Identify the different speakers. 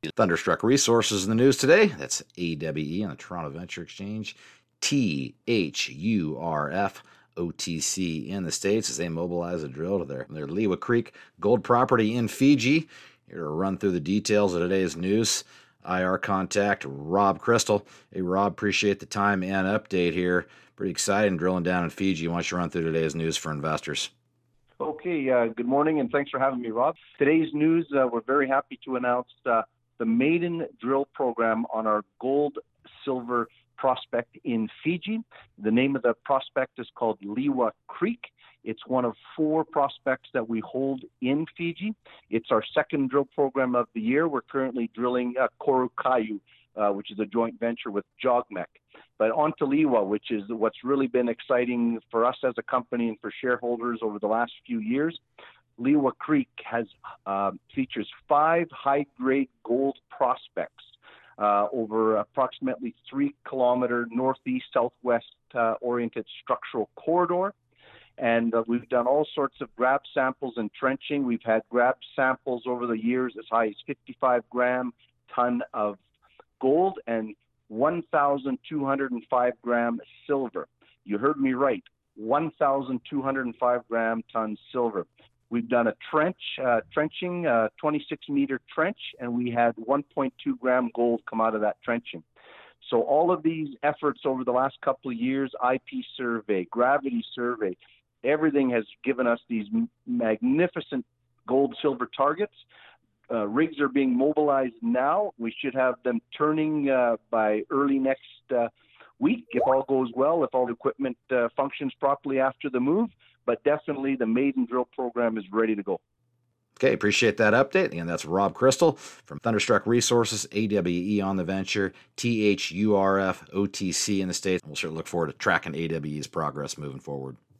Speaker 1: Thunderstruck Resources in the news today. That's AWE on the Toronto Venture Exchange. THURF OTC in the States as they mobilize a drill to their Lewa Creek gold property in Fiji. Here to run through the details of today's news, IR contact Rob Crystal. Hey, Rob, appreciate the time and update here. Pretty exciting drilling down in Fiji. Why don't you run through today's news for investors?
Speaker 2: Okay, good morning, and thanks for having me, Rob. Today's news, we're very happy to announce the maiden drill program on our gold-silver prospect in Fiji. The name of the prospect is called Lewa Creek. It's one of 4 prospects that we hold in Fiji. It's our second drill program of the year. We're currently drilling Korukayu, which is a joint venture with JOGMEC. But on to Lewa, which is what's really been exciting for us as a company and for shareholders over the last few years. Lewa Creek features 5 high-grade gold prospects over approximately 3-kilometer northeast-southwest oriented structural corridor. And we've done all sorts of grab samples and trenching. We've had grab samples over the years as high as 55-gram ton of gold and 1,205-gram silver. You heard me right, 1,205-gram ton silver. We've done a trenching, 26-meter trench, and we had 1.2-gram gold come out of that trenching. So all of these efforts over the last couple of years, IP survey, gravity survey, everything has given us these magnificent gold-silver targets. Rigs are being mobilized now. We should have them turning by early next week, if all goes well, if all the equipment functions properly after the move. But definitely the maiden drill program is ready to go.
Speaker 1: Okay, appreciate that update. And that's Rob Crystal from Thunderstruck Resources, AWE on the venture, THURF OTC in the States. We'll sure look forward to tracking AWE's progress moving forward.